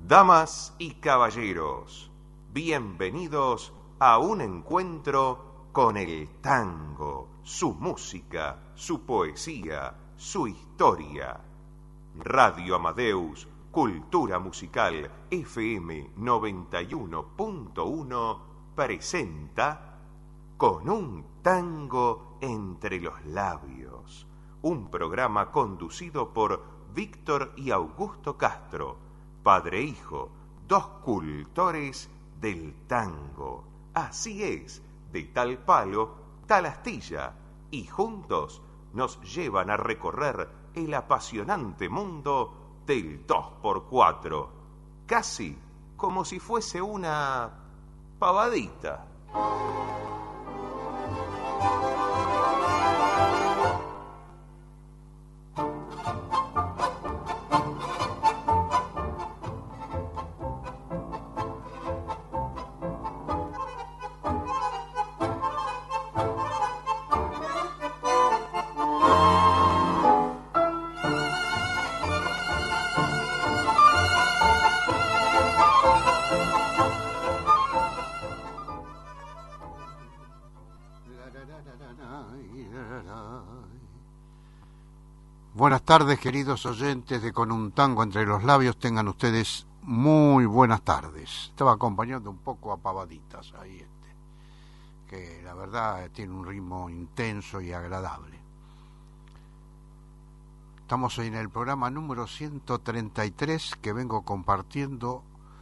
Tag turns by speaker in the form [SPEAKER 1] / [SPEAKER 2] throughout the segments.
[SPEAKER 1] Damas y caballeros, bienvenidos a un encuentro con el tango, su música, su poesía, su historia. Radio Amadeus, Cultura Musical FM 91.1 presenta Con un tango entre los labios, un programa conducido por Víctor y Augusto Castro, padre e hijo, dos cultores del tango. Así es, de tal palo, tal astilla, y juntos nos llevan a recorrer el apasionante mundo del 2x4, casi como si fuese una pavadita.
[SPEAKER 2] Buenas tardes, queridos oyentes de Con un tango entre los labios. Tengan ustedes muy buenas tardes. Estaba acompañando un poco a pavaditas ahí, que la verdad tiene un ritmo intenso y agradable. Estamos en el programa número 133 que vengo compartiendo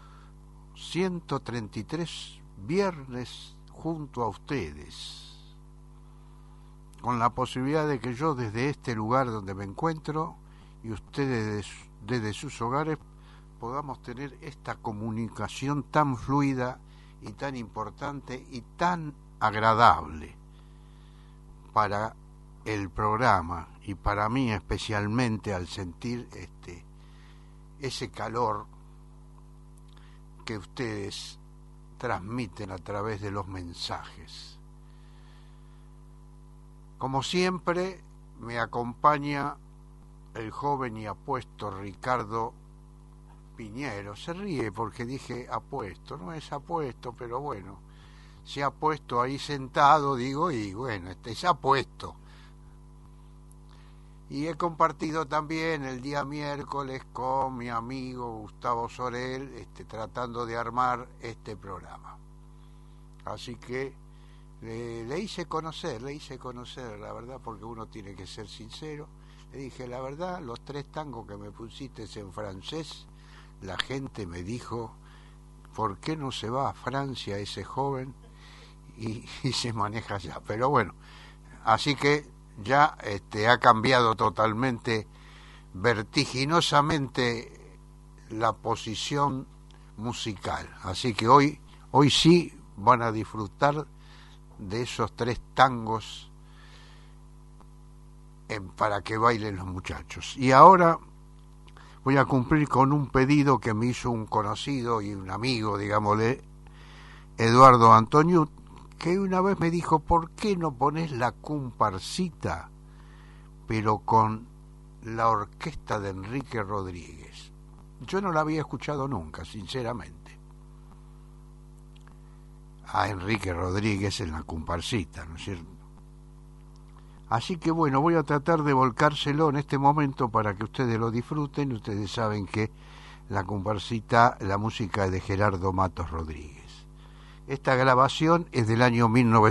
[SPEAKER 2] 133 viernes junto a ustedes, con la posibilidad de que yo desde este lugar donde me encuentro y ustedes desde sus hogares podamos tener esta comunicación tan fluida y tan importante y tan agradable para el programa y para mí especialmente, al sentir ese calor que ustedes transmiten a través de los mensajes. Como siempre, me acompaña el joven y apuesto Ricardo Piñero. Se ríe porque dije apuesto, no es apuesto, pero bueno, se ha puesto ahí sentado, digo, y bueno, se ha puesto. Y he compartido también el día miércoles con mi amigo Gustavo Sorel, tratando de armar este programa. Así que le hice conocer, la verdad, porque uno tiene que ser sincero. Le dije, la verdad, los 3 tangos que me pusiste en francés, la gente me dijo, ¿por qué no se va a Francia ese joven y se maneja allá? Pero bueno, así que ya ha cambiado totalmente, vertiginosamente, la posición musical. Así que hoy sí van a disfrutar de esos 3 tangos para que bailen los muchachos. Y ahora voy a cumplir con un pedido que me hizo un conocido y un amigo, digámosle, Eduardo Antoniuk, que una vez me dijo, ¿por qué no pones la comparsita, pero con la orquesta de Enrique Rodríguez? Yo no la había escuchado nunca, sinceramente, a Enrique Rodríguez en la comparsita, ¿no es cierto? Así que bueno, voy a tratar de volcárselo en este momento para que ustedes lo disfruten. Ustedes saben que la comparsita, la música es de Gerardo Matos Rodríguez. Esta grabación es del año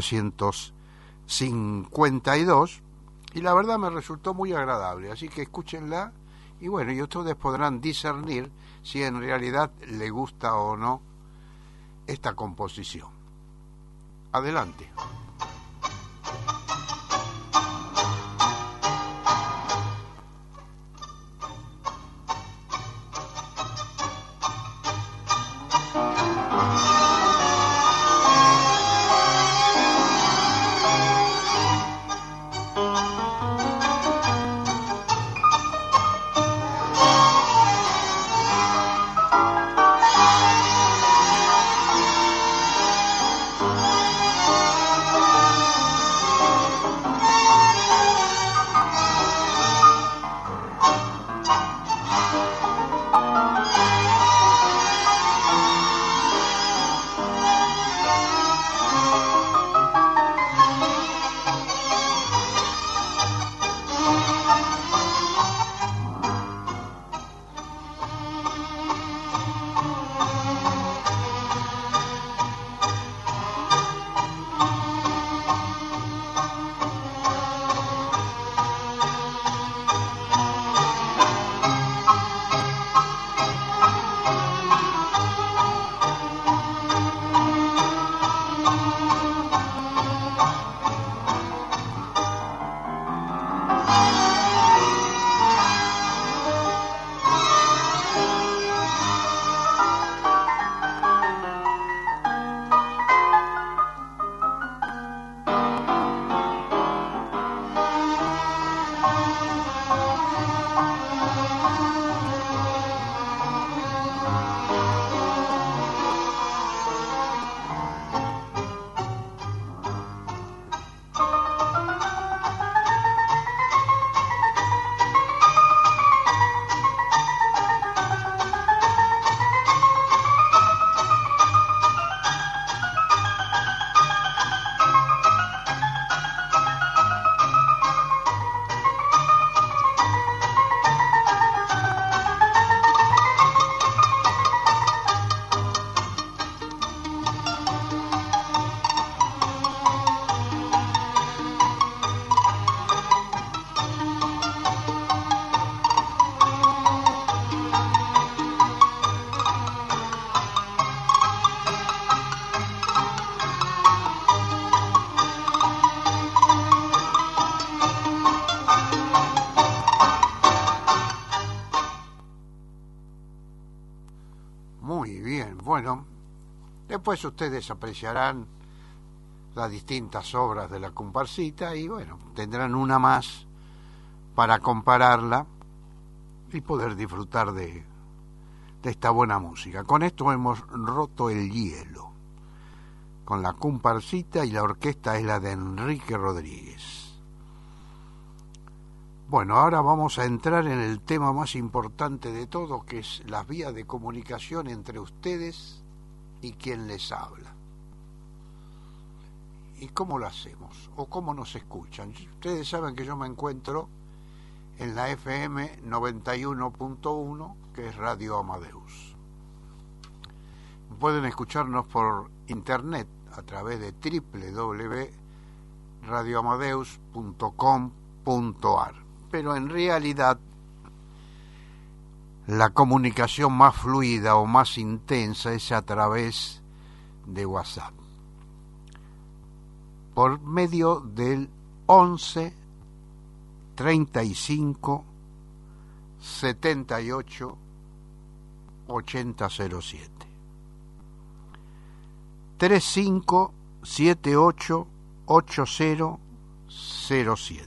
[SPEAKER 2] 1952 y la verdad me resultó muy agradable, así que escúchenla y bueno, y ustedes podrán discernir si en realidad le gusta o no esta composición. Adelante. Bueno, después ustedes apreciarán las distintas obras de la comparsita y bueno, tendrán una más para compararla y poder disfrutar de esta buena música. Con esto hemos roto el hielo, con la comparsita, y la orquesta es la de Enrique Rodríguez. Bueno, ahora vamos a entrar en el tema más importante de todo, que es las vías de comunicación entre ustedes y quien les habla. ¿Y cómo lo hacemos? ¿O cómo nos escuchan? Ustedes saben que yo me encuentro en la FM 91.1, que es Radio Amadeus. Pueden escucharnos por internet a través de www.radioamadeus.com.ar, pero en realidad la comunicación más fluida o más intensa es a través de WhatsApp, por medio del 11 35 78 8007 35 78 8007.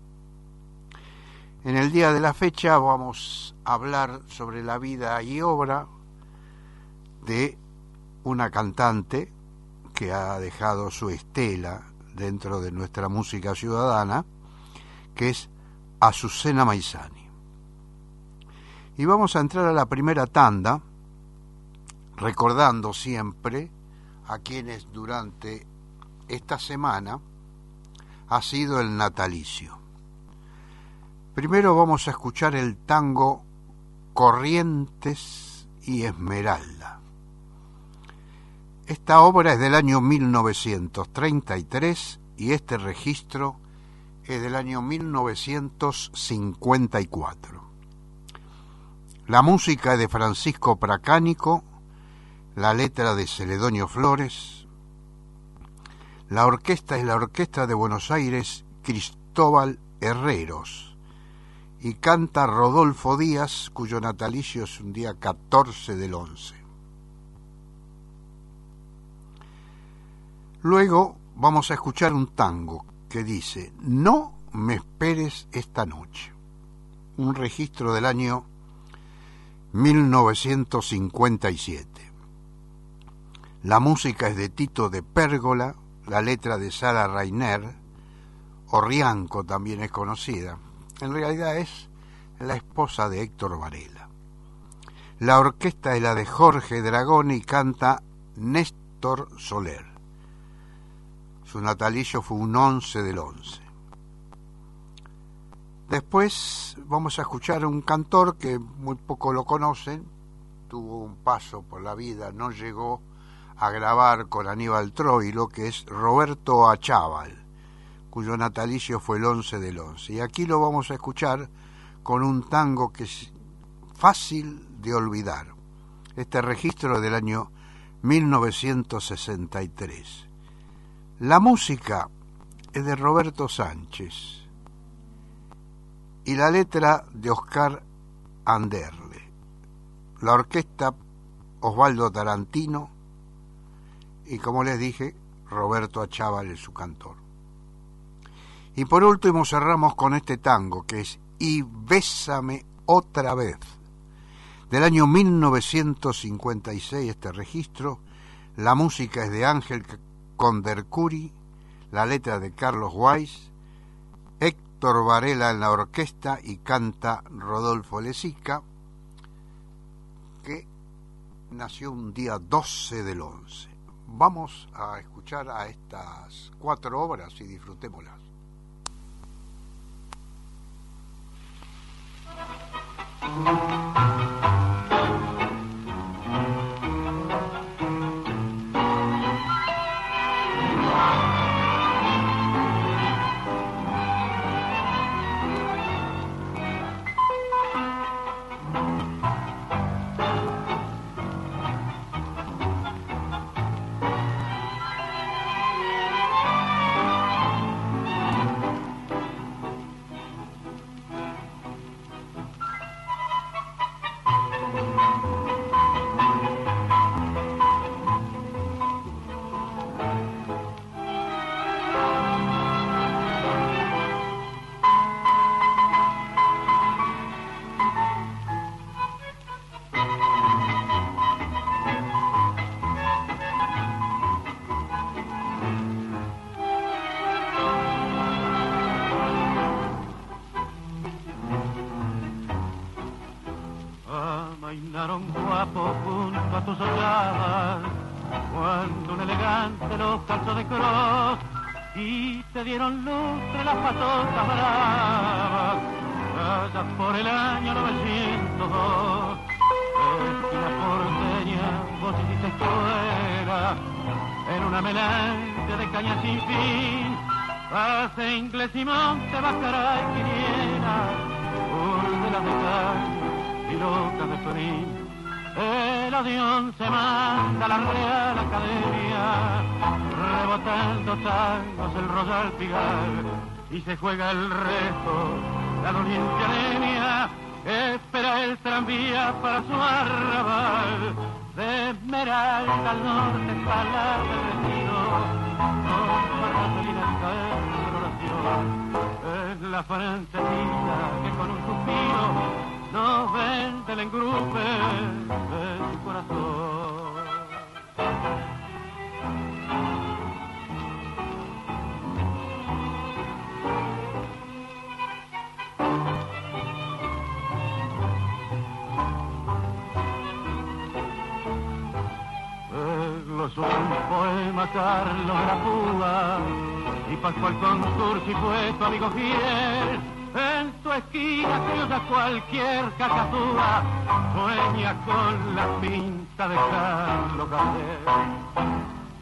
[SPEAKER 2] En el día de la fecha vamos a hablar sobre la vida y obra de una cantante que ha dejado su estela dentro de nuestra música ciudadana, que es Azucena Maizani. Y vamos a entrar a la primera tanda, recordando siempre a quienes durante esta semana ha sido el natalicio. Primero vamos a escuchar el tango Corrientes y Esmeralda. Esta obra es del año 1933 y este registro es del año 1954. La música es de Francisco Pracánico, la letra de Celedonio Flores, la orquesta es la Orquesta de Buenos Aires Cristóbal Herreros y canta Rodolfo Díaz, cuyo natalicio es un día 14 del 11. Luego vamos a escuchar un tango que dice No me esperes esta noche, un registro del año 1957. La música es de Tito de Pérgola, la letra de Sara Rainer, o Rianco también es conocida. En realidad es la esposa de Héctor Varela. La orquesta es la de Jorge Dragón y canta Néstor Soler. Su natalicio fue un 11 del 11. Después vamos a escuchar a un cantor que muy poco lo conocen, tuvo un paso por la vida, no llegó a grabar con Aníbal Troilo, que es Roberto Achával, cuyo natalicio fue el 11 del 11. Y aquí lo vamos a escuchar con un tango que es fácil de olvidar. Este registro es del año 1963. La música es de Roberto Sánchez y la letra de Oscar Anderle. La orquesta Osvaldo Tarantino y, como les dije, Roberto Achával es su cantor. Y por último cerramos con este tango que es Y bésame otra vez, del año 1956 este registro. La música es de Ángel Condercuri, la letra de Carlos Weiss, Héctor Varela en la orquesta y canta Rodolfo Lezica, que nació un día 12 del 11. Vamos a escuchar a estas 4 obras y disfrutémoslas.
[SPEAKER 3] sollabas, cuando un elegante los calzó de cross y te dieron lustre las patotas bravas, allá por el año 902. Esquina porteña, vos hiciste escuela en una melange de caña sin fin. Hace inglés y monte, bacará y quiniela, urdelas de caña y locas de florín. El Odeón se manda a la Real Academia, rebotando tangos el Royal Pigar, y se juega el resto, la doliente anemia, espera el tranvía para su arrabal. De Esmeralda al norte está la del Retiro, con gasolina y caer en oración. Es la francesita que con un suspiro nos vende el engrupe de su corazón. Es un poema, Carlos de la Púa, y Pascual Contursi fue tu amigo fiel. En tu esquina criolla cualquier cacatúa sueña con la pinta de Carlos Gardel.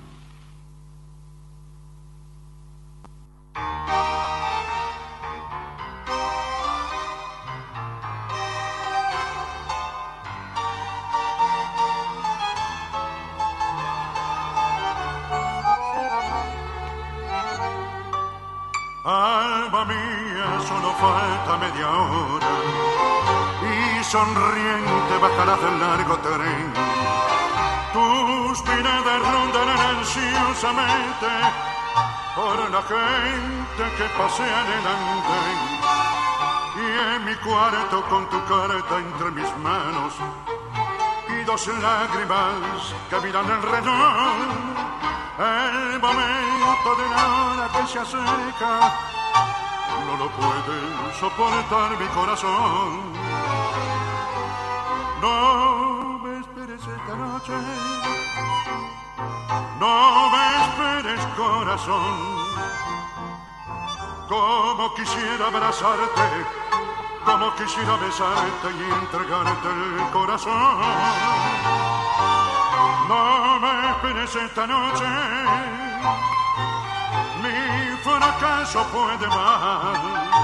[SPEAKER 4] Alba mía, solo falta media hora y sonriente bajarás del largo tren. Tus miradas rondan ansiosamente por la gente que pasea en el andén. Y en mi cuarto con tu carta entre mis manos y dos lágrimas que miran el reloj. El momento de la hora que se acerca no lo puede soportar mi corazón. No me esperes esta noche, no me esperes, corazón. Como quisiera abrazarte, como quisiera besarte y entregarte el corazón. No me esperes esta noche, mi fracaso puede más.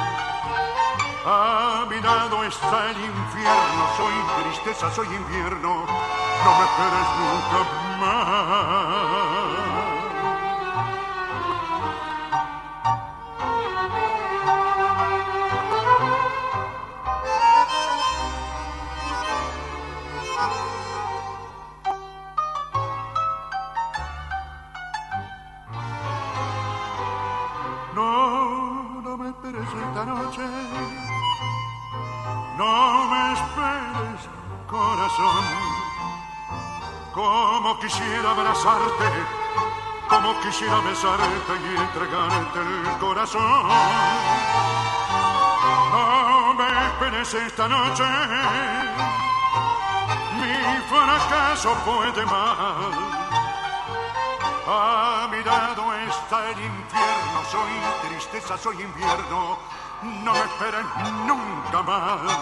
[SPEAKER 4] A mi lado está el infierno, soy tristeza, soy invierno, no me esperes nunca más. No me esperes esta noche, no me esperes, corazón. Como quisiera abrazarte, como quisiera besarte y entregarte el corazón. No me esperes esta noche, mi fracaso puede más. A mi lado está el infierno, soy tristeza, soy invierno, no me esperen nunca más.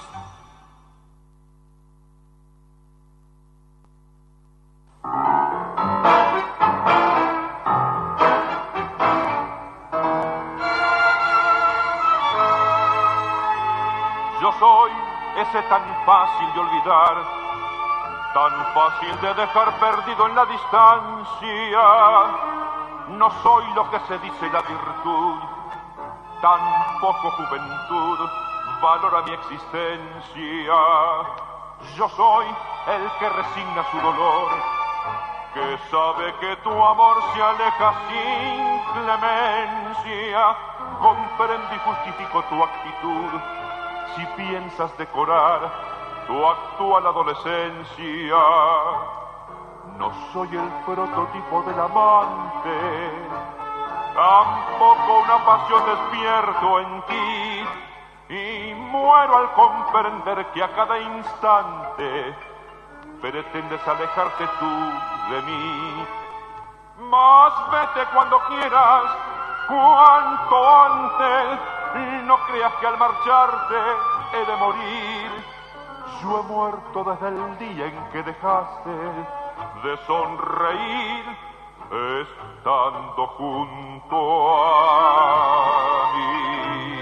[SPEAKER 5] Yo soy ese tan fácil de olvidar, tan fácil de dejar perdido en la distancia. No soy lo que se dice la virtud, tan poco juventud valora mi existencia. Yo soy el que resigna su dolor, que sabe que tu amor se aleja sin clemencia. Comprendo y justifico tu actitud, si piensas decorar tu actual adolescencia. No soy el prototipo del amante, tampoco una pasión despierto en ti, y muero al comprender que a cada instante pretendes alejarte tú de mí. Mas vete cuando quieras, cuanto antes, no creas que al marcharte he de morir. Yo he muerto desde el día en que dejaste de sonreír, estando junto a mí.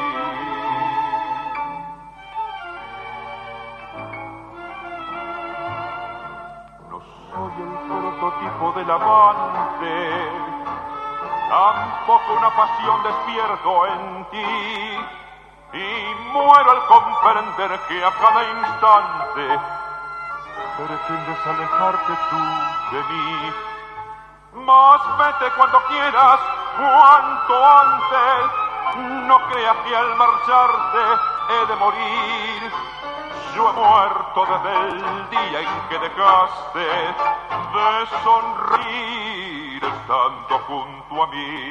[SPEAKER 5] No soy el prototipo del amante, tampoco una pasión despierto en ti, y muero al comprender que a cada instante pretendes alejarte tú de mí. Mas vete cuando quieras, cuanto antes, no creas que al marcharte he de morir. Yo he muerto desde el día en que dejaste de sonreír, estando junto a mí.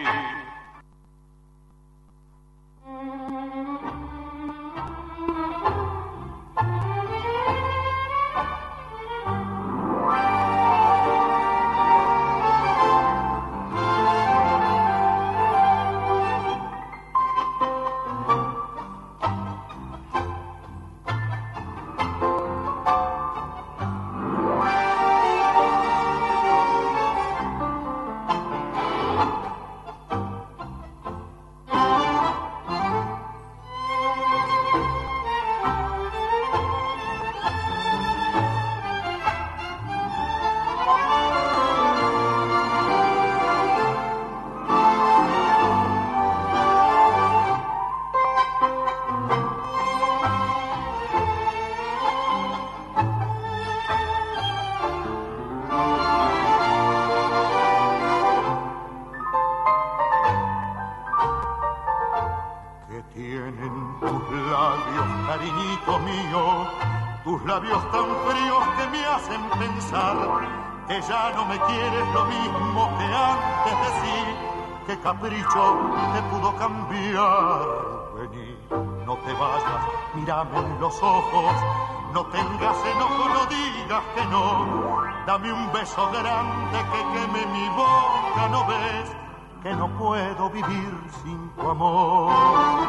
[SPEAKER 4] Ya no me quieres lo mismo que antes de sí, qué capricho te pudo cambiar. Vení, no te vayas, mírame en los ojos, no tengas enojo, no digas que no. Dame un beso grande que queme mi boca, ¿no ves? Que no puedo vivir sin tu amor.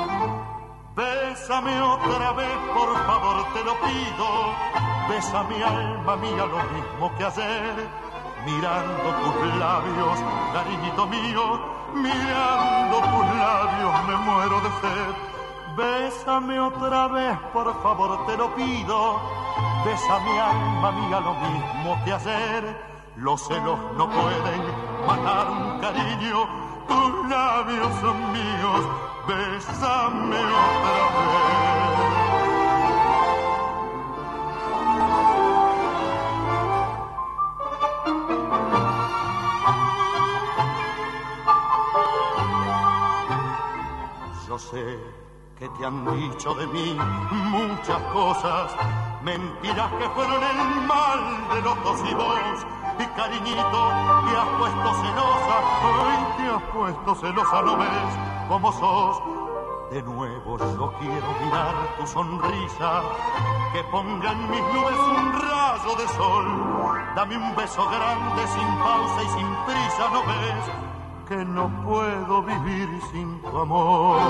[SPEAKER 4] Bésame otra vez, por favor, te lo pido. Besa mi alma mía lo mismo que ayer, mirando tus labios, cariñito mío, mirando tus labios me muero de sed. Bésame otra vez, por favor, te lo pido. Besa mi alma mía lo mismo que ayer. Los celos no pueden matar un cariño, tus labios son míos. Bésame otra vez. Yo sé que te han dicho de mí muchas cosas, mentiras que fueron el mal de los dos y vos. Y cariñito, te has puesto celosa, hoy te has puesto celosa, ¿no ves cómo sos? De nuevo yo quiero mirar tu sonrisa, que ponga en mis nubes un rayo de sol. Dame un beso grande sin pausa y sin prisa, ¿no ves? Que no puedo vivir sin tu amor.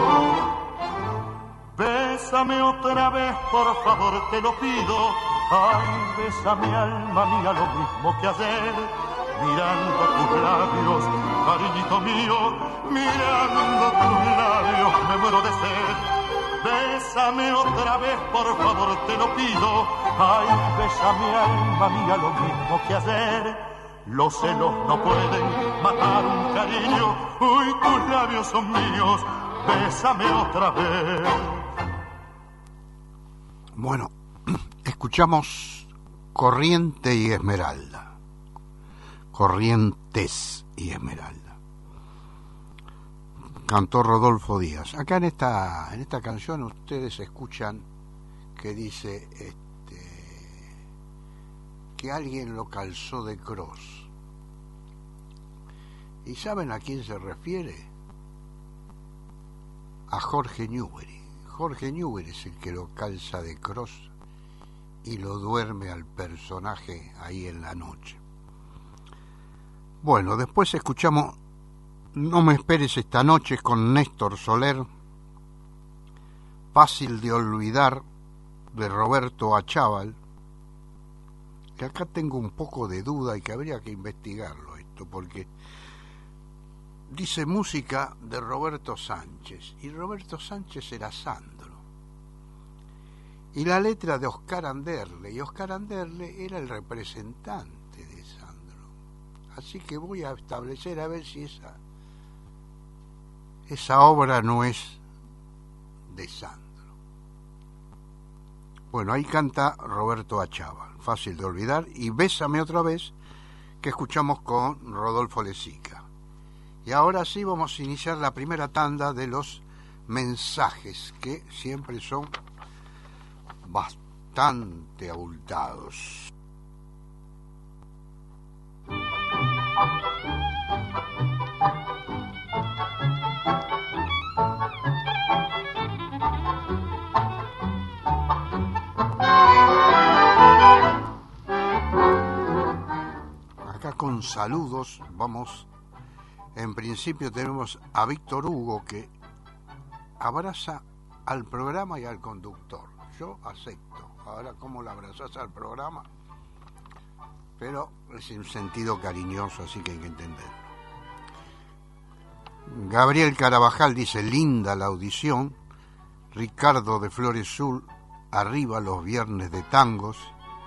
[SPEAKER 4] Bésame otra vez, por favor, te lo pido. Ay, bésame alma mía lo mismo que ayer, mirando tus labios, cariñito mío, mirando tus labios me muero de sed. Bésame otra vez, por favor, te lo pido. Ay, bésame alma mía lo mismo que ayer. Los celos no pueden matar un cariño. Uy, tus labios son míos. Bésame otra vez.
[SPEAKER 2] Bueno, escuchamos Corriente y Esmeralda. Corrientes y Esmeralda. Cantó Rodolfo Díaz. Acá en esta canción ustedes escuchan que dice que alguien lo calzó de cross. ¿Y saben a quién se refiere? A Jorge Newbery. Jorge Newbery es el que lo calza de cross y lo duerme al personaje ahí en la noche. Bueno, después escuchamos No me esperes esta noche con Néstor Soler, Fácil de olvidar de Roberto Achával, que acá tengo un poco de duda y que habría que investigarlo esto, porque dice música de Roberto Sánchez, y Roberto Sánchez era Sandro, y la letra de Oscar Anderle, y Oscar Anderle era el representante de Sandro. Así que voy a establecer a ver si esa obra no es de Sandro. Bueno, ahí canta Roberto Achával, Fácil de olvidar, y Bésame otra vez, que escuchamos con Rodolfo Lezica. Y ahora sí vamos a iniciar la primera tanda de los mensajes, que siempre son bastante abultados. Acá con saludos vamos. En principio tenemos a Víctor Hugo, que abraza al programa y al conductor. Yo acepto. Ahora, ¿cómo lo abrazas al programa? Pero es en sentido cariñoso, así que hay que entenderlo. Gabriel Carabajal dice, linda la audición. Ricardo de Flores Sul, arriba los viernes de tangos.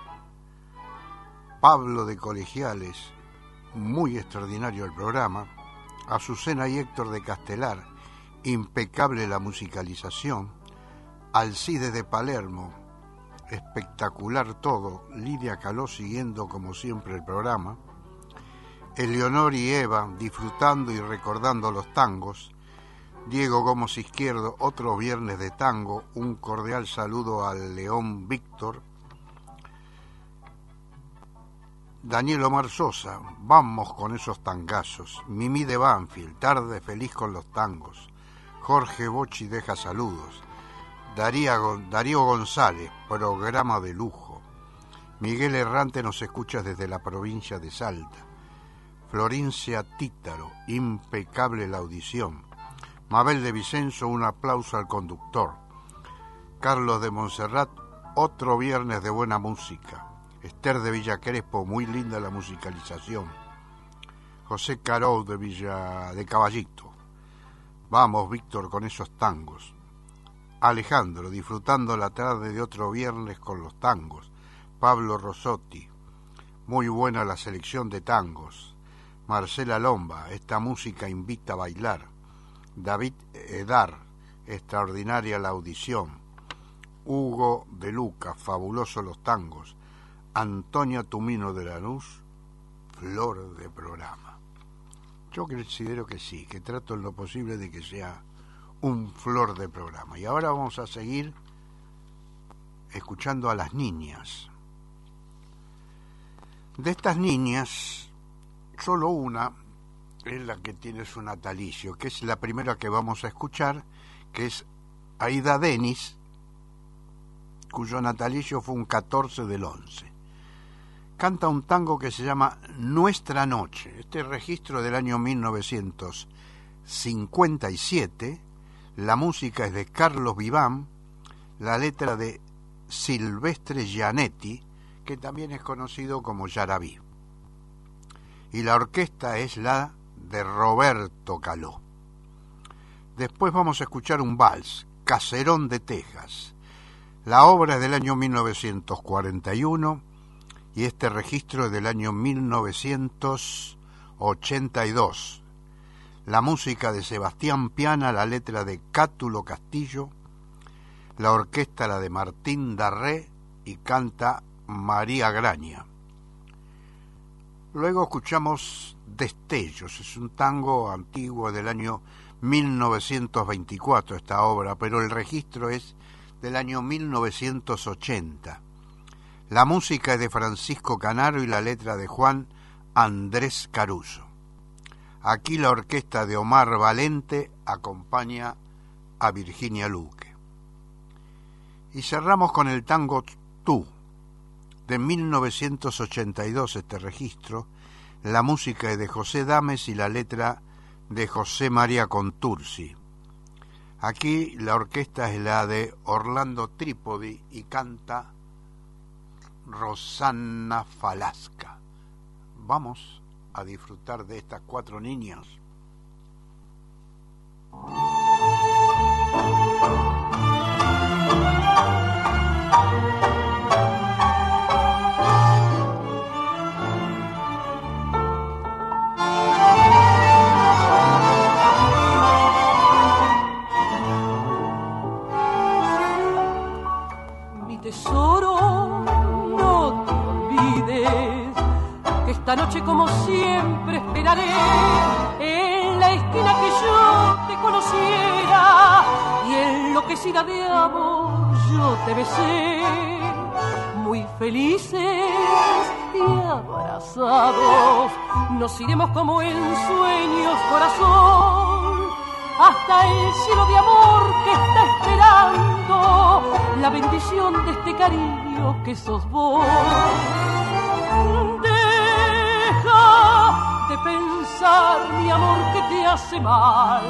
[SPEAKER 2] Pablo de Colegiales, muy extraordinario el programa. Azucena y Héctor de Castelar, impecable la musicalización. Alcide de Palermo, espectacular todo. Lidia Caló siguiendo como siempre el programa. Eleonor y Eva disfrutando y recordando los tangos. Diego Gómez Izquierdo, otro viernes de tango. Un cordial saludo al León Víctor. Daniel Omar Sosa, vamos con esos tangazos. Mimi de Banfield, tarde feliz con los tangos. Jorge Bocci deja saludos. Darío González, programa de lujo. Miguel Errante nos escucha desde la provincia de Salta. Florencia Títaro, impecable la audición. Mabel de Vicenzo, un aplauso al conductor. Carlos de Montserrat, otro viernes de buena música. Esther de Villa Crespo, muy linda la musicalización. José Caró de Caballito. Vamos, Víctor, con esos tangos. Alejandro, disfrutando la tarde de otro viernes con los tangos. Pablo Rosotti, muy buena la selección de tangos. Marcela Lomba, esta música invita a bailar. David Edar, extraordinaria la audición. Hugo de Luca, fabuloso los tangos. Antonia Tumino de Lanús, flor de programa. Yo considero que sí, que trato en lo posible de que sea un flor de programa. Y ahora vamos a seguir escuchando a las niñas. De estas niñas, solo una es la que tiene su natalicio, que es la primera que vamos a escuchar, que es Aida Denis, cuyo natalicio fue un 14 del 11. Canta un tango que se llama Nuestra Noche. Este registro del año 1957. La música es de Carlos Vivan, la letra de Silvestre Gianetti, que también es conocido como Yarabí. Y la orquesta es la de Roberto Caló. Después vamos a escuchar un vals, Caserón de Texas. La obra es del año 1941 y este registro es del año 1982. La música de Sebastián Piana, la letra de Cátulo Castillo, la orquesta la de Martín Darré y canta María Graña. Luego escuchamos Destellos, es un tango antiguo del año 1924 esta obra, pero el registro es del año 1980. La música es de Francisco Canaro y la letra de Juan Andrés Caruso. Aquí la orquesta de Omar Valente acompaña a Virginia Luque. Y cerramos con el tango Tú, de 1982 este registro. La música es de José Dames y la letra de José María Contursi. Aquí la orquesta es la de Orlando Trípodi y canta Rosanna Falasca. Vamos a disfrutar de estas 4 niñas.
[SPEAKER 6] Tesoro, no te olvides que esta noche como siempre esperaré en la esquina que yo te conociera y enloquecida de amor yo te besé. Muy felices y abrazados nos iremos como en sueños, corazón, hasta el cielo de amor que está esperando la bendición de este cariño que sos vos. Deja de pensar, mi amor, que te hace mal.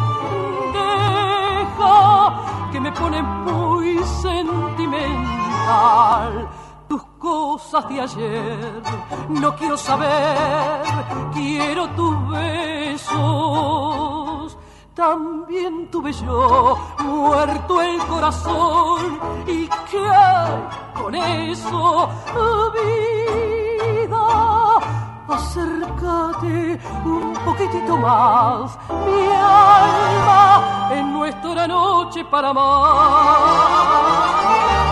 [SPEAKER 6] Deja que me pone muy sentimental. Tus cosas de ayer no quiero saber, quiero tus besos. También tuve yo muerto el corazón, y qué hay con eso, vida. Acércate un poquitito más, mi alma, en nuestra noche para amar.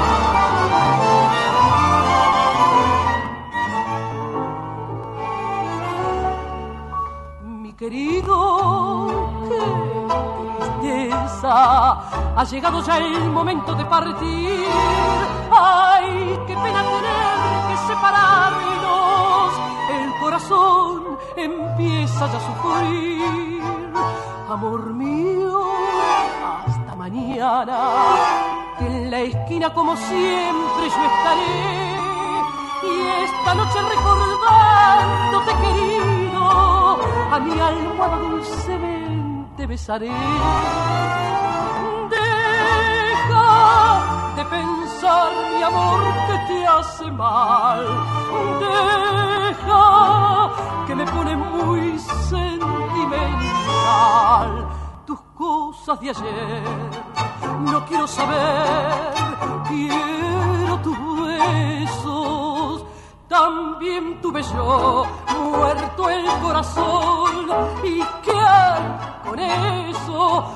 [SPEAKER 6] Mi querido, qué tristeza, ha llegado ya el momento de partir. Ay, qué pena tener que separarnos, el corazón empieza ya a sufrir. Amor mío, hasta mañana, que en la esquina como siempre yo estaré, y esta noche recordándote, querido, a mi almohada dulcemente besaré. Deja de pensar, mi amor, que te hace mal. Deja que me pone muy sentimental. Tus cosas de ayer no quiero saber, quiero tus besos. También tuve yo muerto el corazón, y qué hay con eso,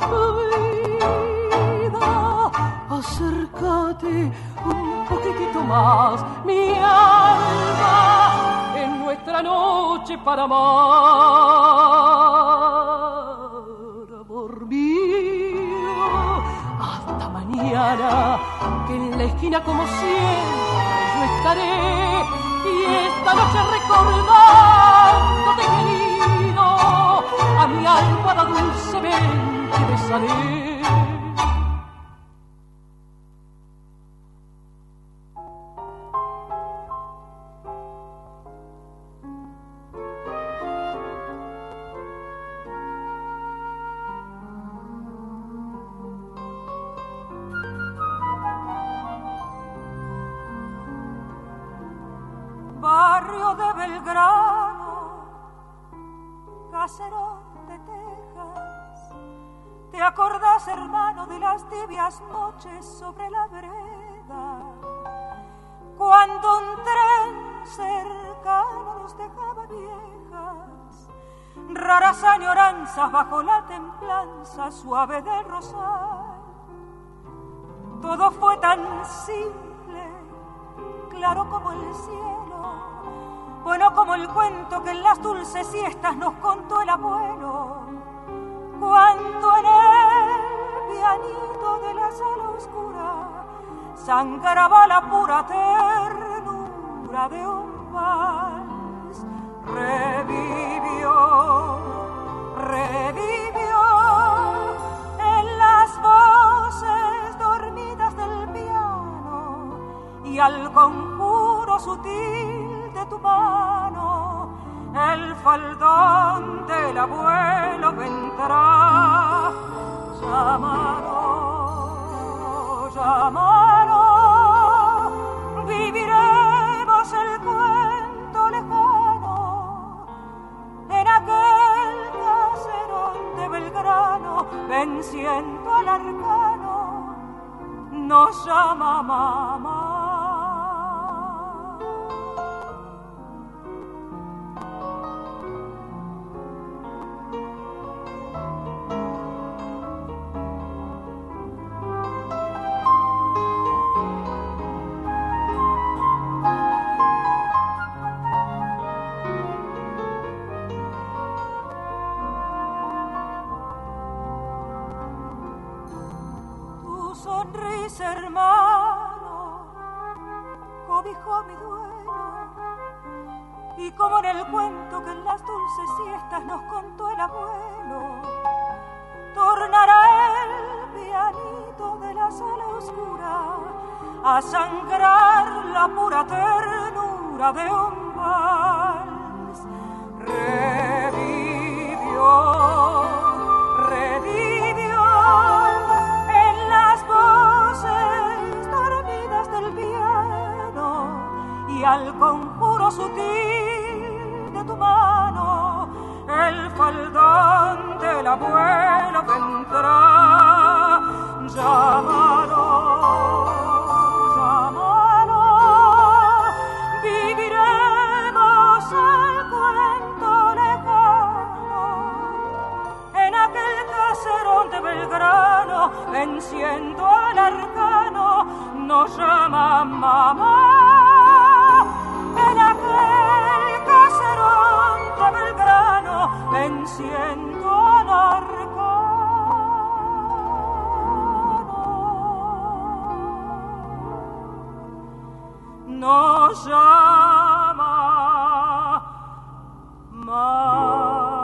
[SPEAKER 6] vida. Acércate un poquitito más, mi alma, en nuestra noche para amar. Amor mío, hasta mañana, que en la esquina como siempre yo estaré, y esta noche recordándote, querido, a mi almohada dulcemente besaré.
[SPEAKER 7] Barrio de Belgrano, caserón de Texas, ¿te acordás, hermano, de las tibias noches sobre la vereda? Cuando un tren cercano nos dejaba viejas, raras añoranzas bajo la templanza suave del rosal. Todo fue tan simple, claro como el cielo, bueno como el cuento que en las dulces siestas nos contó el abuelo, cuando en el pianito de la sala oscura sangraba la pura ternura de un vals. Revivió en las voces dormidas del piano, y al conjuro faldón del abuelo vendrá. Llámalo, llámalo, viviremos el cuento lejano en aquel caserón de Belgrano, venciendo al arcano, nos llama mamá. Hermano, cobijó mi duelo, y como en el cuento que en las dulces siestas nos contó el abuelo, tornará el pianito de la sala oscura a sangrar la pura ternura de un vals. Revivió en las voces dormidas del piano, y al conjuro sutil de tu mano el faldón del abuelo vendrá. Llámalo, llámalo, viviremos el cuento lejano en aquel caserón de Belgrano, venciendo al arcano, nos llama mamá. En aquel caserón de Belgrano, venciendo al arcano, nos llama mamá.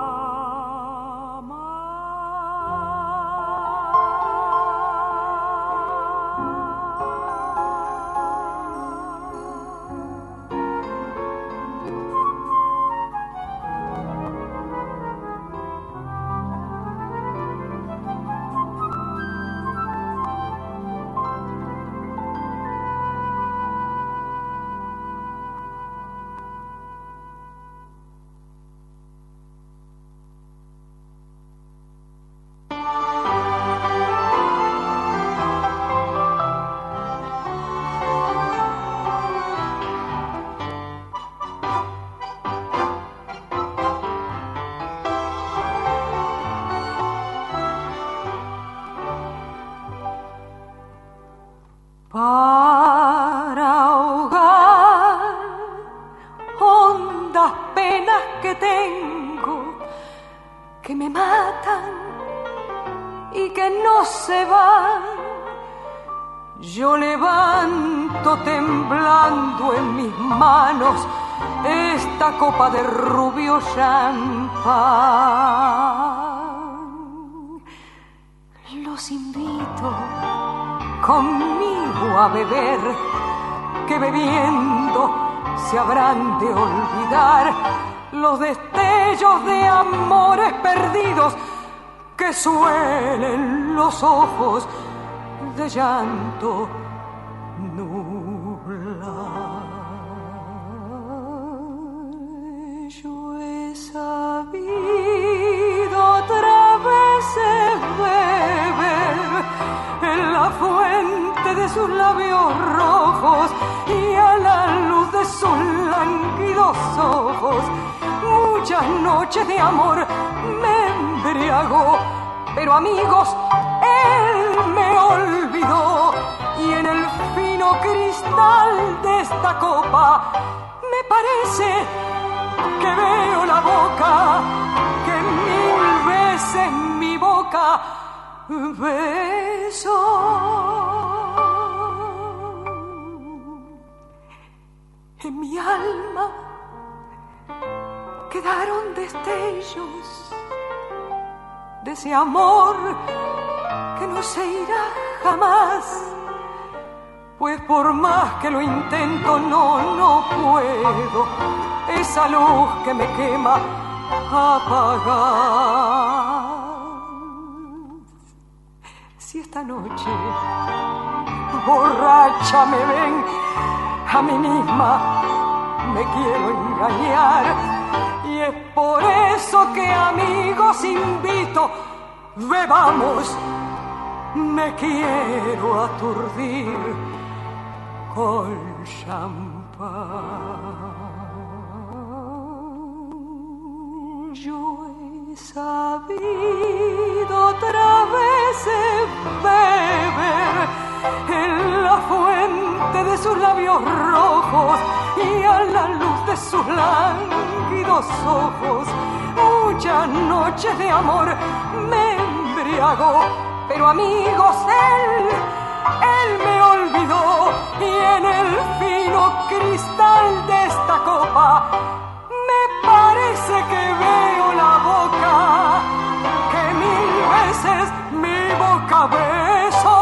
[SPEAKER 7] Para ahogar hondas penas que tengo, que me matan y que no se van, yo levanto temblando en mis manos esta copa de rubio champán. Los invito conmigo a beber, que bebiendo se habrán de olvidar los destellos de amores perdidos que suelen los ojos de llanto nublar. Yo he sabido otras veces beber en la fuente de sus labios rojos y a la luz de sus lánguidos ojos. Muchas noches de amor me embriagó, pero amigos, él me olvidó, y en el fino cristal de esta copa me parece que veo la boca que 1000 veces mi boca besó. En mi alma quedaron destellos de ese amor que no se irá jamás, pues por más que lo intento no puedo. Esa luz que me quema
[SPEAKER 6] apagar. Si esta noche borracha me ven, a mí misma me quiero engañar, y es por eso que amigos invito, bebamos, me quiero aturdir con champán. Yo he sabido otra vez beber en la fuente de sus labios rojos y a la luz de sus lánguidos ojos. Muchas noches de amor me embriagó, pero amigos, él me olvidó, y en el fino cristal de esta copa me parece que veo la boca que 1000 veces mi boca besó.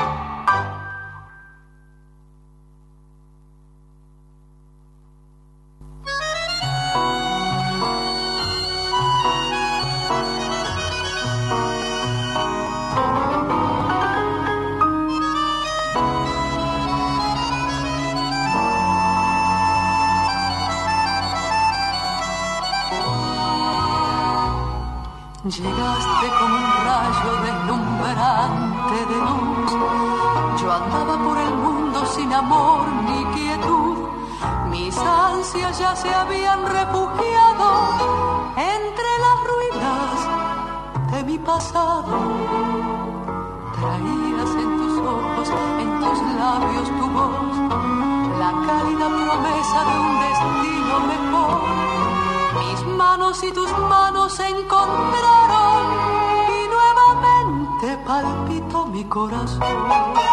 [SPEAKER 8] Llegaste como un rayo deslumbrante de luz. Yo andaba por el mundo sin amor ni quietud. Mis ansias ya se habían refugiado entre las ruinas de mi pasado. Traías en tus ojos, en tus labios tu voz, la cálida promesa de un destino mejor. Mis manos y tus manos se encontraron y nuevamente palpitó mi corazón.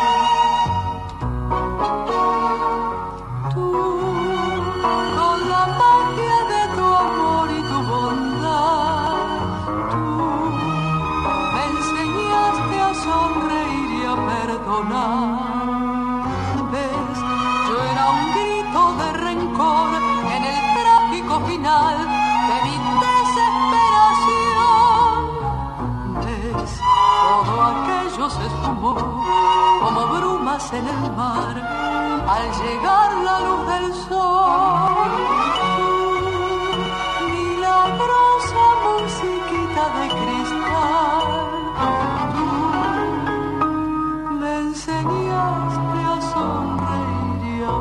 [SPEAKER 8] Tú, con la magia de tu amor y tu bondad, tú me enseñaste a sonreír y a perdonar. ¿Ves? Yo era un grito de rencor en el trágico final de mi desesperación. ¿Ves? Todo aquello se esfumó como brumas en el mar al llegar la luz del sol. Milagrosa musiquita de cristal, tú me enseñaste a sonreír y a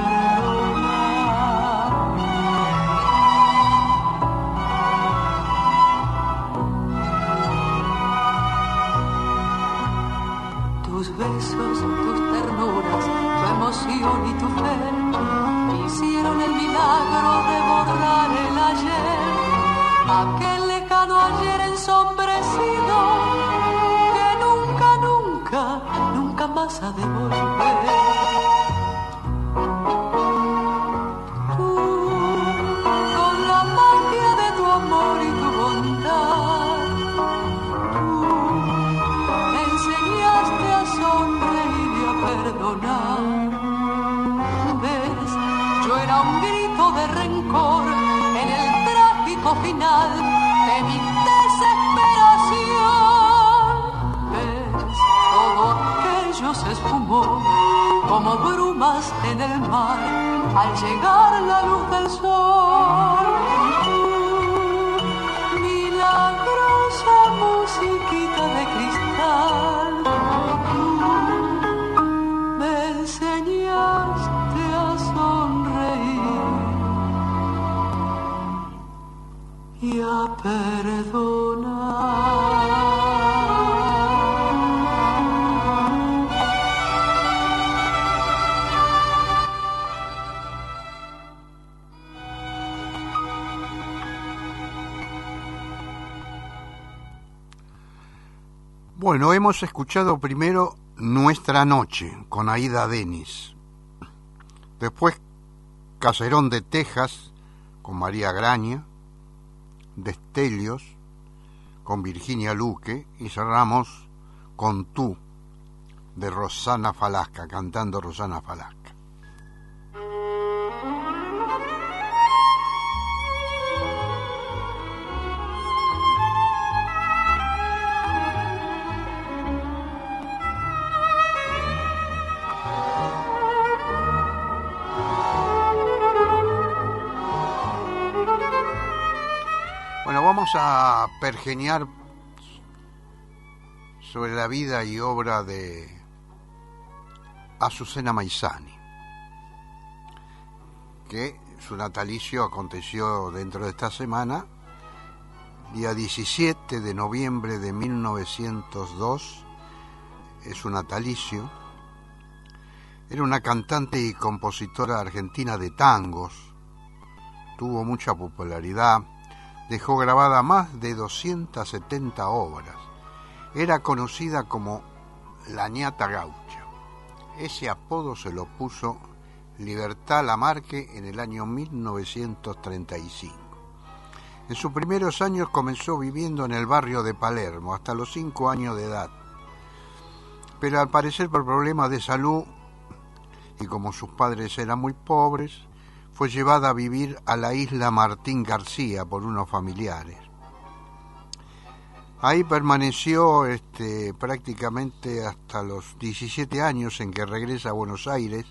[SPEAKER 8] tus besos, tus ternuras, tu emoción y tu fe hicieron el milagro de borrar el ayer, aquel lejano ayer ensombrecido que nunca, nunca, nunca más ha de volver. Tú, con la magia de tu amor y tu bondad, sonreír y a perdonar. ¿Ves? Yo era un grito de rencor en el trágico final de mi desesperación. ¿Ves? Todo aquello se esfumó como brumas en el mar al llegar la luz del sol. Milagrosa musiquita de cristal, me enseñaste a sonreír y a perdonar.
[SPEAKER 2] Bueno, hemos escuchado primero Nuestra Noche con Aída Denis, después Caserón de Texas con María Graña, Destellos con Virginia Luque, y cerramos con Tú de Rosana Falasca, cantando Rosana Falasca. Vamos a pergeñar sobre la vida y obra de Azucena Maizani, que su natalicio aconteció dentro de esta semana, día 17 de noviembre de 1902, es su natalicio. Era una cantante y compositora argentina de tangos, tuvo mucha popularidad, dejó grabada más de 270 obras, era conocida como la ñata gaucha. Ese apodo se lo puso Libertad Lamarque en el año 1935. En sus primeros años comenzó viviendo en el barrio de Palermo, hasta los 5 años de edad. Pero al parecer por problemas de salud, y como sus padres eran muy pobres, fue llevada a vivir a la isla Martín García por unos familiares. Ahí permaneció prácticamente hasta los 17 años, en que regresa a Buenos Aires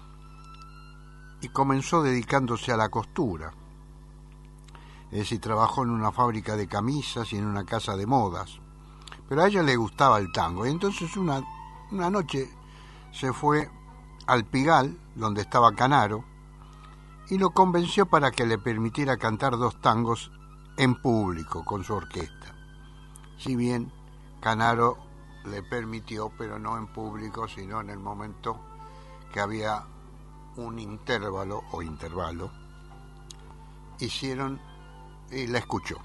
[SPEAKER 2] y comenzó dedicándose a la costura. Es decir, trabajó en una fábrica de camisas y en una casa de modas. Pero a ella le gustaba el tango. Y entonces una noche se fue al Pigal, donde estaba Canaro, y lo convenció para que le permitiera cantar 2 tangos en público con su orquesta. Si bien Canaro le permitió, pero no en público, sino en el momento que había un intervalo, hicieron y la escuchó.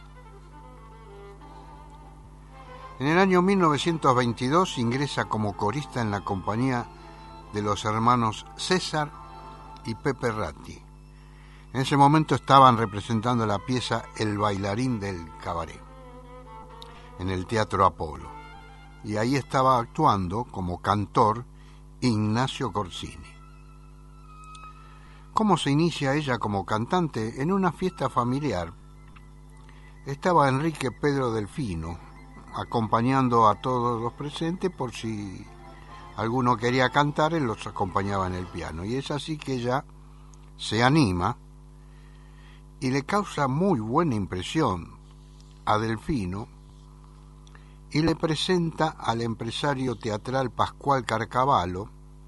[SPEAKER 2] En el año 1922 ingresa como corista en la compañía de los hermanos César y Pepe Ratti. En ese momento estaban representando la pieza El bailarín del cabaret en el Teatro Apolo, y ahí estaba actuando como cantor Ignacio Corsini. ¿Cómo se inicia ella como cantante? En una fiesta familiar. Estaba Enrique Pedro Delfino acompañando a todos los presentes, por si alguno quería cantar, él los acompañaba en el piano. Y es así que ella se anima y le causa muy buena impresión a Delfino y le presenta al empresario teatral Pascual Carcavalo.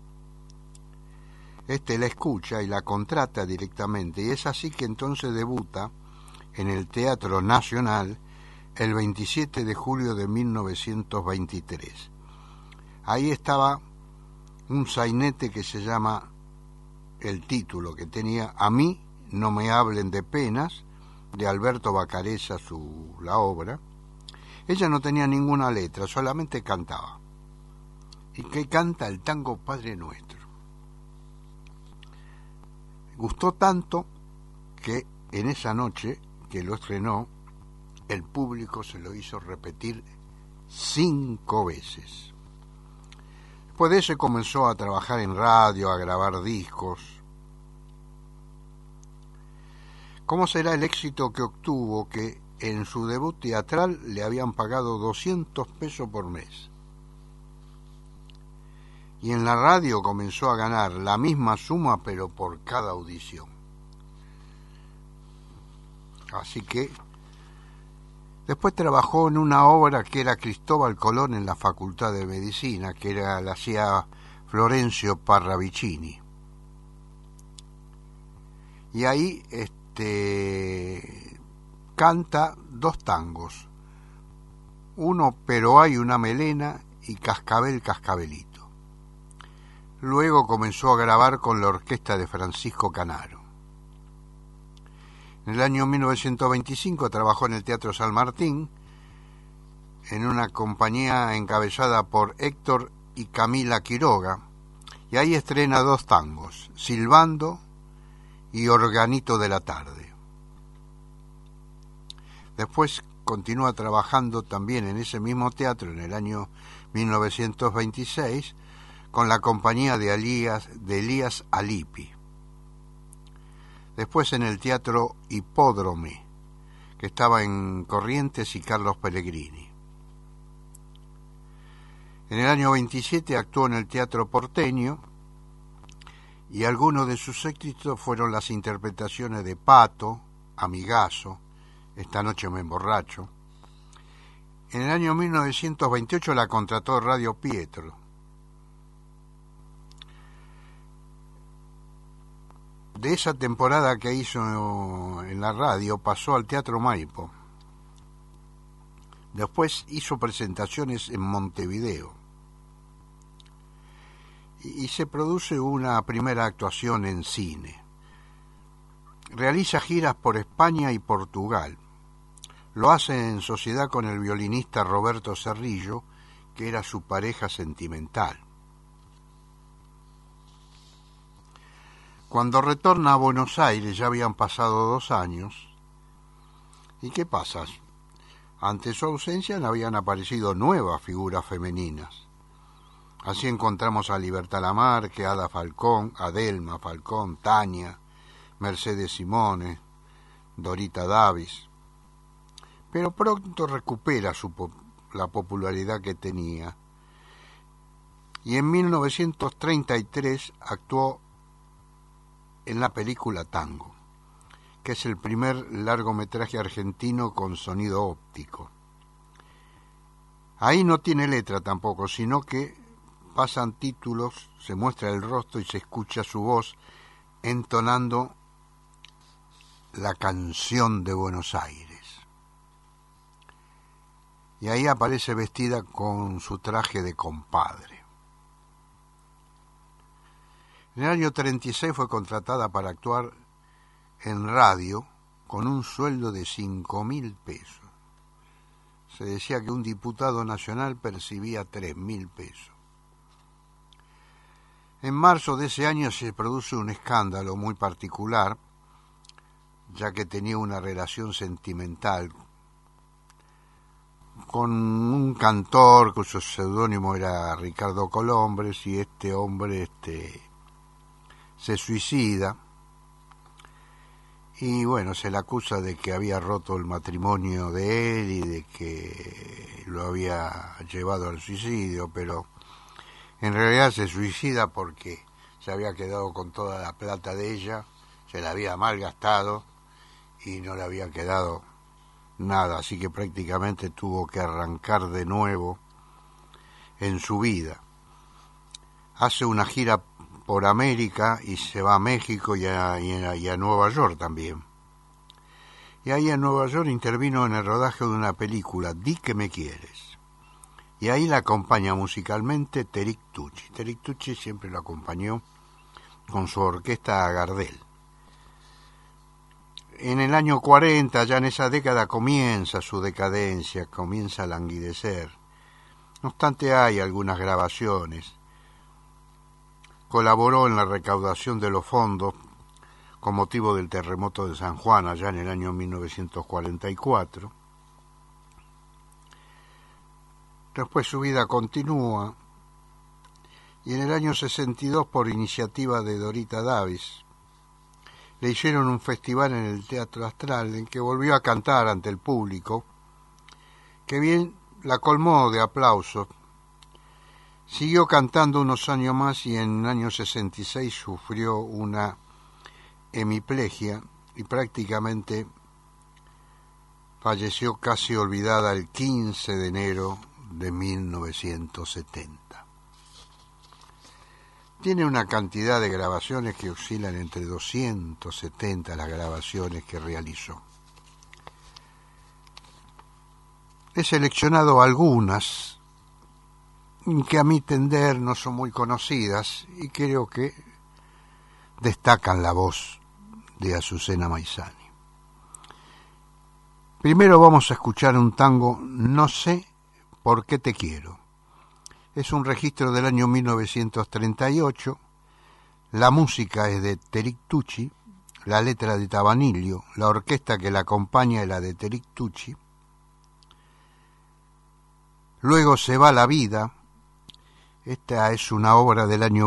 [SPEAKER 2] La escucha y la contrata directamente, y es así que entonces debuta en el Teatro Nacional el 27 de julio de 1923. Ahí estaba un sainete que se llama, el título que tenía, A mí no me hablen de penas, de Alberto Bacareza, la obra. Ella no tenía ninguna letra, solamente cantaba. ¿Y qué canta? El tango Padre Nuestro. Gustó tanto que en esa noche que lo estrenó, el público se lo hizo repetir 5 veces. Después de eso comenzó a trabajar en radio, a grabar discos. ¿Cómo será el éxito que obtuvo? Que en su debut teatral le habían pagado 200 pesos por mes. Y en la radio comenzó a ganar la misma suma, pero por cada audición. Así que después trabajó en una obra que era Cristóbal Colón en la Facultad de Medicina, que la hacía Florencio Parravicini. Y ahí canta 2 tangos. Uno, Pero hay una melena, y Cascabel, Cascabelito. Luego comenzó a grabar con la orquesta de Francisco Canaro. En el año 1925 trabajó en el Teatro San Martín, en una compañía encabezada por Héctor y Camila Quiroga, y ahí estrena 2 tangos, Silbando y Organito de la Tarde. Después continúa trabajando también en ese mismo teatro en el año 1926 con la compañía de Elías Alipi. Después en el Teatro Hipódrome, que estaba en Corrientes y Carlos Pellegrini. En el año 27 actuó en el Teatro Porteño, y algunos de sus éxitos fueron las interpretaciones de Pato, Amigazo, Esta noche me emborracho. En el año 1928 la contrató Radio Pietro. De esa temporada que hizo en la radio pasó al Teatro Maipo. Después hizo presentaciones en Montevideo. Y se produce una primera actuación en cine. Realiza giras por España y Portugal. Lo hace en sociedad con el violinista Roberto Cerrillo, que era su pareja sentimental. Cuando retorna a Buenos Aires ya habían pasado 2 años. ¿Y qué pasa? Ante su ausencia no habían aparecido nuevas figuras femeninas. Así encontramos a Libertad Lamarque, Ada Falcón, Adelma Falcón, Tania, Mercedes Simone, Dorita Davis. Pero pronto recupera la popularidad que tenía. Y en 1933 actuó en la película Tango, que es el primer largometraje argentino con sonido óptico. Ahí no tiene letra tampoco, sino que pasan títulos, se muestra el rostro y se escucha su voz entonando la canción de Buenos Aires. Y ahí aparece vestida con su traje de compadre. En el año 36 fue contratada para actuar en radio con un sueldo de 5.000 pesos. Se decía que un diputado nacional percibía 3.000 pesos. En marzo de ese año se produce un escándalo muy particular, ya que tenía una relación sentimental con un cantor cuyo seudónimo era Ricardo Colombres, y este hombre se suicida. Y bueno, se le acusa de que había roto el matrimonio de él y de que lo había llevado al suicidio, pero en realidad se suicida porque se había quedado con toda la plata de ella, se la había malgastado y no le había quedado nada, así que prácticamente tuvo que arrancar de nuevo en su vida. Hace una gira por América y se va a México y a Nueva York también. Y ahí en Nueva York intervino en el rodaje de una película, Di que me quieres. Y ahí la acompaña musicalmente Teric Tucci. Teric Tucci siempre lo acompañó con su orquesta a Gardel. En el año 40, ya en esa década, comienza su decadencia, comienza a languidecer. No obstante, hay algunas grabaciones. Colaboró en la recaudación de los fondos con motivo del terremoto de San Juan, allá en el año 1944. Después su vida continúa, y en el año 62, por iniciativa de Dorita Davis, le hicieron un festival en el Teatro Astral, en que volvió a cantar ante el público, que bien la colmó de aplausos. Siguió cantando unos años más y en el año 66 sufrió una hemiplegia y prácticamente falleció casi olvidada el 15 de enero de 1970. Tiene una cantidad de grabaciones que oscilan entre 270 las grabaciones que realizó. He seleccionado algunas que a mi entender no son muy conocidas y creo que destacan la voz de Azucena Maizani. Primero vamos a escuchar un tango, No sé por qué te quiero. Es un registro del año 1938, la música es de Teric Tucci, la letra de Tabanillo, la orquesta que la acompaña es la de Teric Tucci. Luego se va la vida. Esta es una obra del año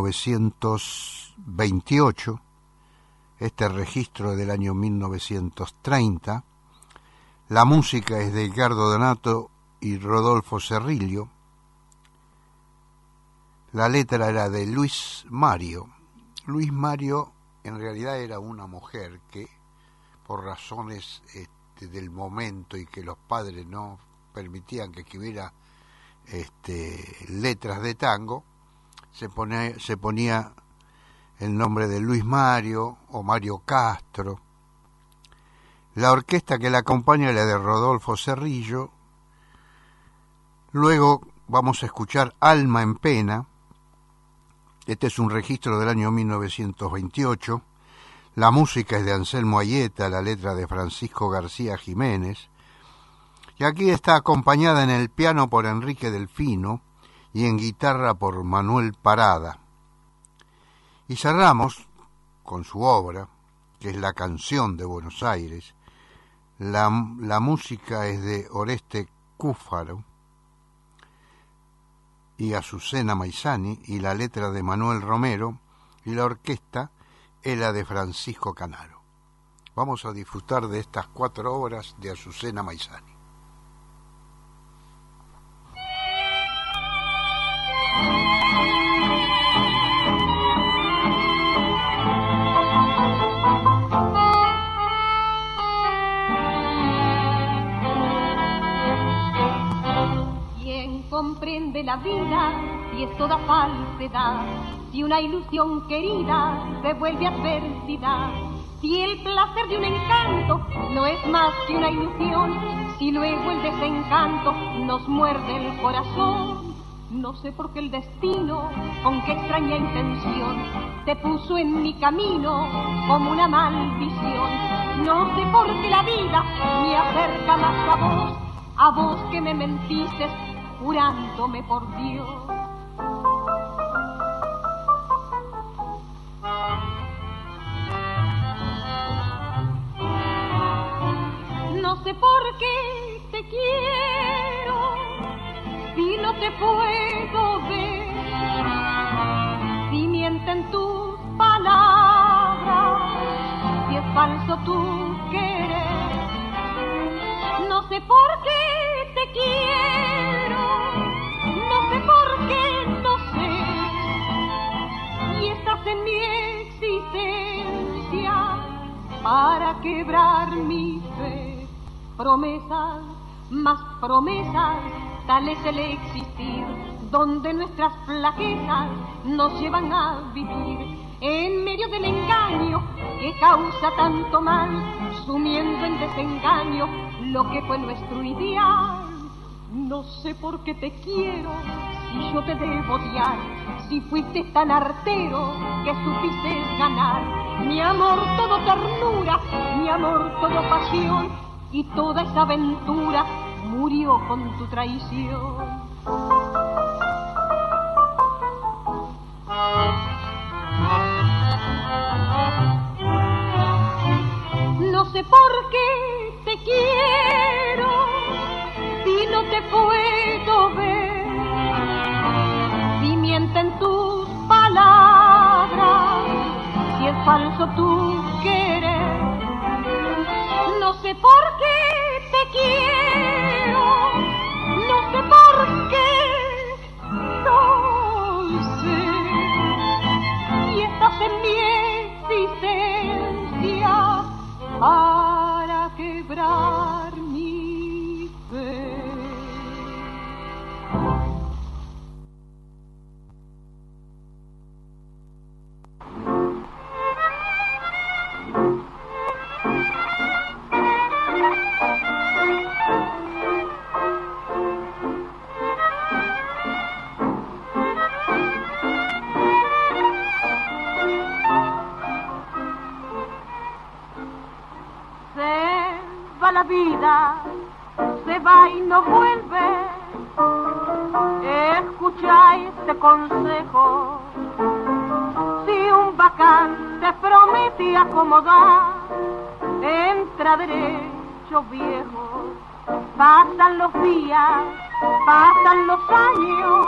[SPEAKER 2] 1928, este registro del año 1930. La música es de Edgardo Donato y Rodolfo Cerrillo. La letra era de Luis Mario. Luis Mario en realidad era una mujer que, por razones del momento y que los padres no permitían que escribiera letras de tango, se ponía el nombre de Luis Mario o Mario Castro. La orquesta que la acompaña es la de Rodolfo Cerrillo. Luego vamos a escuchar Alma en Pena. Este es un registro del año 1928. La música es de Anselmo Ayeta, la letra de Francisco García Jiménez. Y aquí está acompañada en el piano por Enrique Delfino y en guitarra por Manuel Parada. Y cerramos con su obra, que es La Canción de Buenos Aires. La música es de Oreste Cúfaro y Azucena Maizani, y la letra de Manuel Romero, y la orquesta es la de Francisco Canaro. Vamos a disfrutar de estas 4 obras de Azucena Maizani.
[SPEAKER 9] Comprende la vida si es toda falsedad, si una ilusión querida se vuelve adversidad, si el placer de un encanto no es más que una ilusión, si luego el desencanto nos muerde el corazón. No sé por qué el destino, con qué extraña intención, te puso en mi camino como una maldición. No sé por qué la vida me acerca más a vos que me mentiste jurándome por Dios. No sé por qué te quiero si no te puedo ver, si mienten tus palabras, si es falso tu querer. No sé por qué te quiero, no sé por qué no sé, y estás en mi existencia para quebrar mi fe. Promesas, más promesas, tal es el existir, donde nuestras flaquezas nos llevan a vivir en medio del engaño que causa tanto mal, sumiendo en desengaño lo que fue nuestro ideal. No sé por qué te quiero, si yo te debo odiar, si fuiste tan artero que supiste ganar. Mi amor todo ternura, mi amor todo pasión, y toda esa aventura murió con tu traición. No sé por qué te quiero si no te puedo ver, si mienten tus palabras, si es falso tu querer. No sé por qué te quiero, no sé por qué, no sé, y estás en mi existencia para quebrar mi fe. La vida se va y no vuelve. Escucha este consejo: si un bacán te promete acomodar, entra derecho viejo. Pasan los días, pasan los años,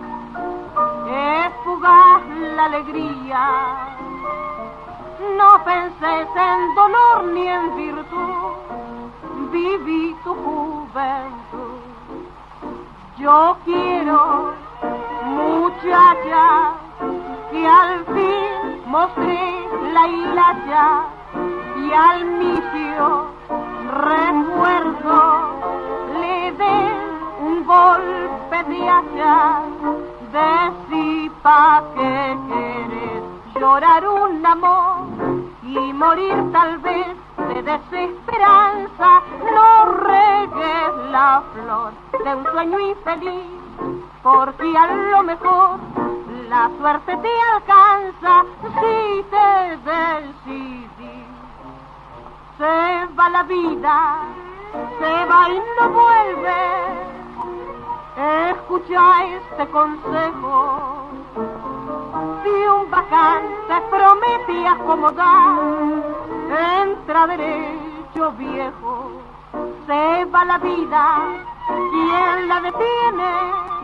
[SPEAKER 9] es fugaz la alegría. No penses en dolor ni en virtud, viví tu juventud. Yo quiero, muchacha, que al fin mostré la hilacha y al misio recuerdo le dé un golpe de hacha, decí pa' que querés llorar un amor y morir tal vez de desesperanza. No regues la flor de un sueño infeliz, porque a lo mejor la suerte te alcanza si te decidís. Se va la vida, se va y no vuelve. Escucha este consejo. Si un bacán te promete acomodar, entra derecho viejo. Se va la vida, ¿quién la detiene?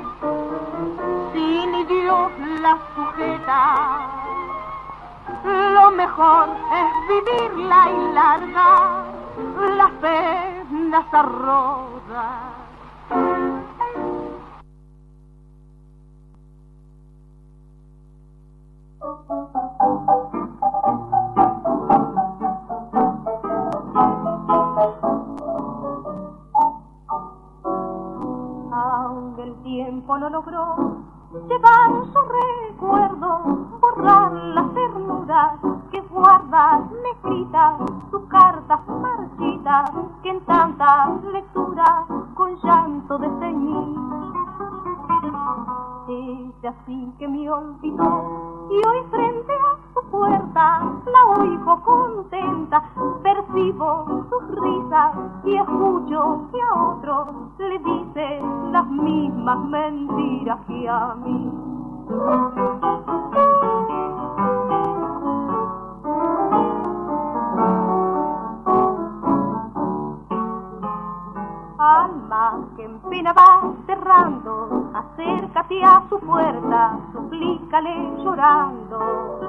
[SPEAKER 9] Si ni Dios la sujeta. Lo mejor es vivirla y largar las penas a rodar.
[SPEAKER 10] Aunque el tiempo no logró llevar su recuerdo, borrar las ternuras que guardas escritas, sus cartas marchitas que en tanta lectura con llanto desteñí. Ella sí que me olvidó y hoy frente a su puerta la oigo contenta, percibo sus risas y escucho que a otro le dice las mismas mentiras que a mí. Alma que en pena va cerrando, acércate a su puerta, suplícale llorando.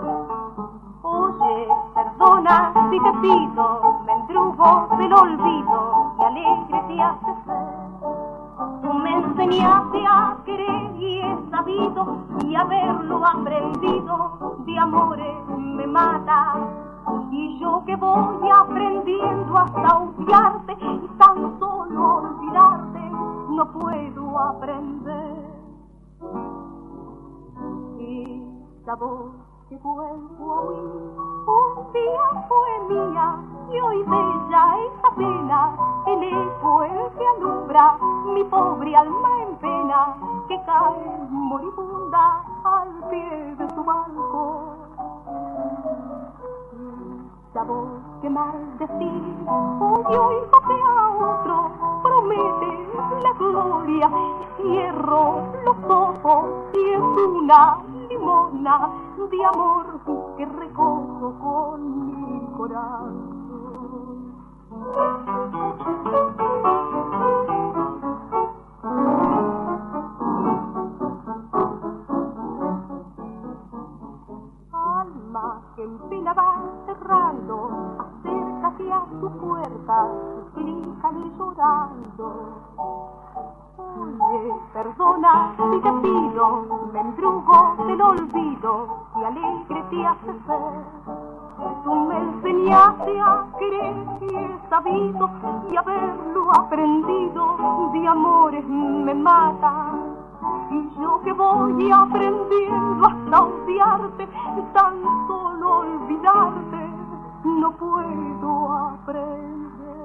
[SPEAKER 10] Oye, perdona si te pido, mendrugo del olvido y alegre te hace ser. Tú me enseñaste a querer y he sabido, y haberlo aprendido de amores me mata. Y yo que voy aprendiendo hasta odiarte y tan solo olvidarte no puedo aprender. Esa voz que vuelvo a oír un día fue mía y hoy bella esa pena, el eco el que alumbra mi pobre alma en pena que cae moribunda al pie de su balcón. La voz que maldecir, hoy oigo que a otro promete la gloria. Cierro los ojos y es una limona de amor que recojo con mi corazón. Alma que en pena va cerrando, acércate a su puerta, suplícale llorando. Oye, perdona si te pido, mendrugo del olvido y alegre te hace ser. Tú me enseñaste a querer y he sabido, y haberlo aprendido de amores me mata. Y yo que voy aprendiendo hasta odiarte, tan solo olvidarte no puedo aprender.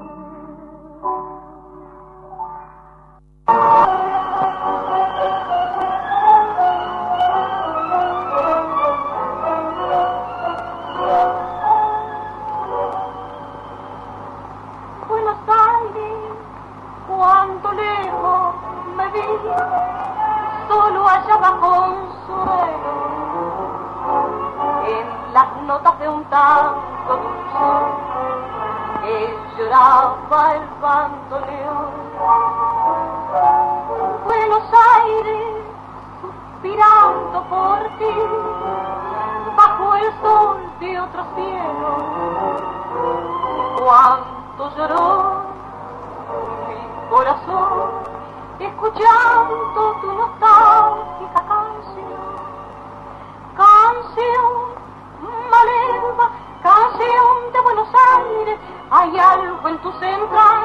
[SPEAKER 9] Buenos Aires, cuánto lejos me vi, solo hallaba consuelo en las notas de un tango dulce que lloraba el bandoneón. Buenos Aires, suspirando por ti, bajo el sol de otro cielo, cuánto lloró mi corazón escuchando tu nostálgica canción maleva, canción de Buenos Aires. Hay algo en tus entrañas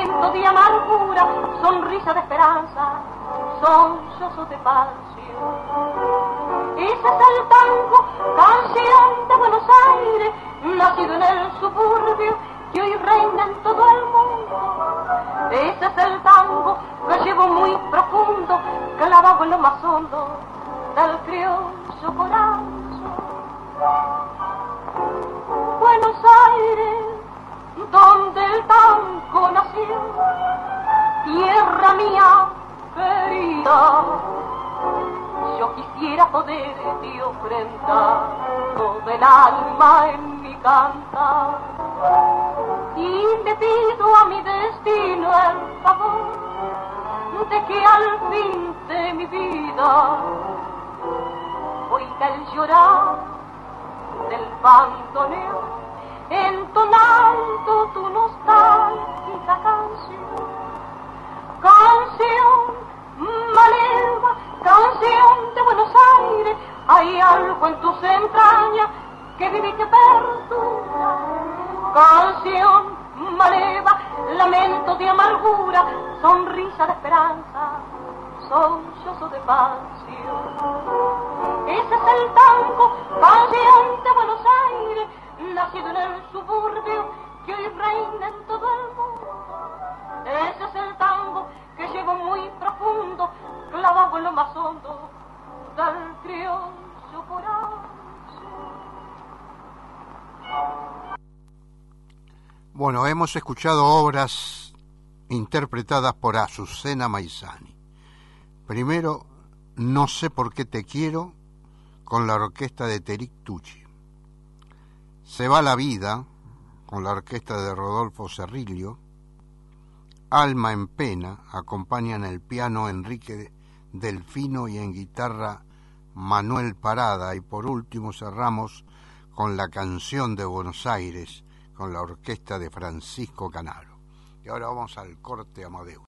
[SPEAKER 9] lamento de amargura, sonrisa de esperanza, sollozo de pasión. Ese es el tango, canción de Buenos Aires, nacido en el suburbio que hoy reina en todo el mundo. Ese es el tango que llevo muy profundo, clavado en lo más hondo del criollo corazón. Buenos Aires, donde el tango nació, tierra mía querida, yo quisiera poderte ofrendar todo el alma en mi cantar, y le pido a mi destino el favor de que al fin de mi vida oiga el llorar del bandoneón, entonando tu nostálgica canción, canción maleva, canción de Buenos Aires. Hay algo en tus entrañas que vive y que perdura, canción maleva, lamento de amargura, sonrisa de esperanza, sollozo de pasión. Ese es el tango, canción de Buenos Aires, nacido en el suburbio que hoy reina en todo el mundo. Ese es el tango que llevo muy profundo, clavado en lo más hondo del criollo corazón.
[SPEAKER 2] Bueno, hemos escuchado obras interpretadas por Azucena Maizani. Primero, No sé por qué te quiero, con la orquesta de Terik Tucci. Se va la vida, con la orquesta de Rodolfo Cerrillo. Alma en pena, acompañan el piano Enrique Delfino y en guitarra Manuel Parada. Y por último cerramos con la canción de Buenos Aires, con la orquesta de Francisco Canaro. Y ahora vamos al corte, Amadeus.